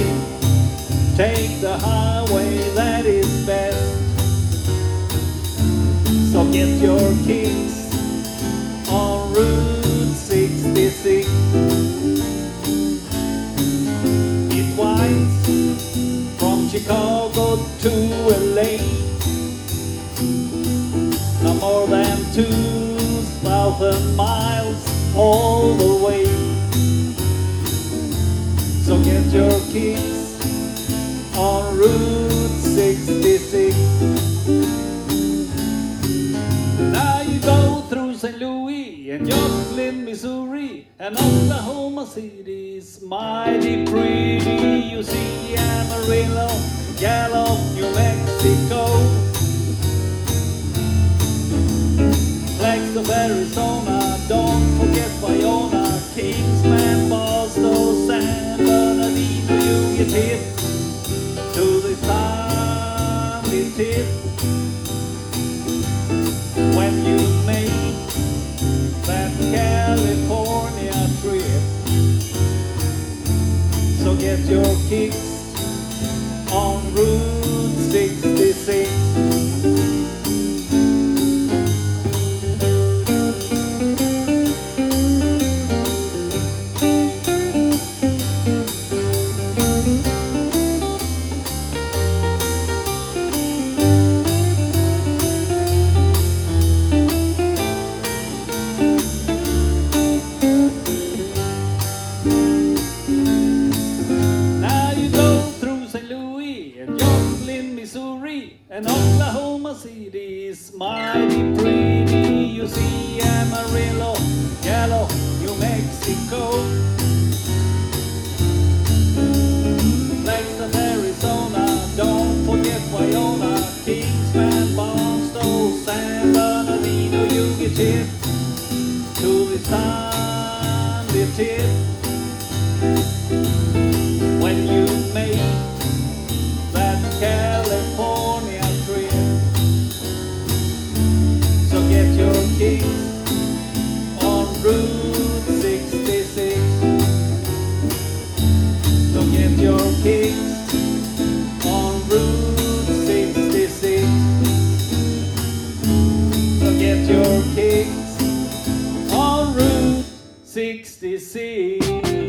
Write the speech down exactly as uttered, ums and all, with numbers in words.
way. Take the highway, that is best. So get your kicks on Route sixty-six. It winds from Chicago to L A, no more than two thousand miles all the way. So get your kicks on Route sixty-six. Now you go through Saint Louis and Joplin, Missouri, and Oklahoma City's mighty pretty. You see Amarillo, Gallup, New Mexico, Flags of Arizona, don't forget Wyona, Kingsman, Boston, San Bernardino. You get hit to the sunny tip when you make that California trip. So get your kicks on Route sixty-six. Missouri and Oklahoma City's mighty pretty. You see Amarillo, Gallup, New Mexico, Flags of Arizona, don't forget Wyona, Kingsman, Barstow, San Bernardino. You get hit to the sunny tip when you make California trip. So get your kicks on Route sixty-six. So get your kicks on Route sixty-six. So get your kicks on Route sixty-six.